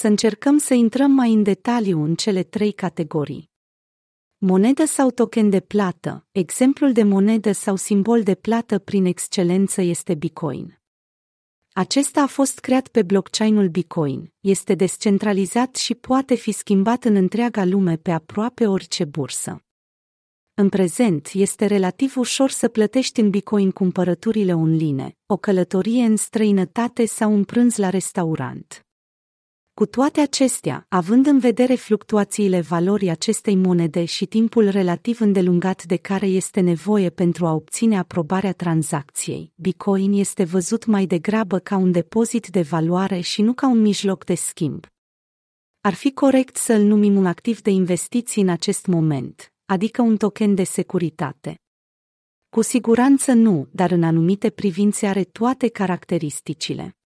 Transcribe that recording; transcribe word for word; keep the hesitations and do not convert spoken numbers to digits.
Să încercăm să intrăm mai în detaliu în cele trei categorii. Monedă sau token de plată. Exemplul de monedă sau simbol de plată prin excelență este Bitcoin. Acesta a fost creat pe blockchain-ul Bitcoin, este descentralizat și poate fi schimbat în întreaga lume pe aproape orice bursă. În prezent, este relativ ușor să plătești în Bitcoin cumpărăturile online, o călătorie în străinătate sau un prânz la restaurant. Cu toate acestea, având în vedere fluctuațiile valorii acestei monede și timpul relativ îndelungat de care este nevoie pentru a obține aprobarea tranzacției, Bitcoin este văzut mai degrabă ca un depozit de valoare și nu ca un mijloc de schimb. Ar fi corect să îl numim un activ de investiții în acest moment, adică un token de securitate. Cu siguranță nu, dar în anumite privințe are toate caracteristicile.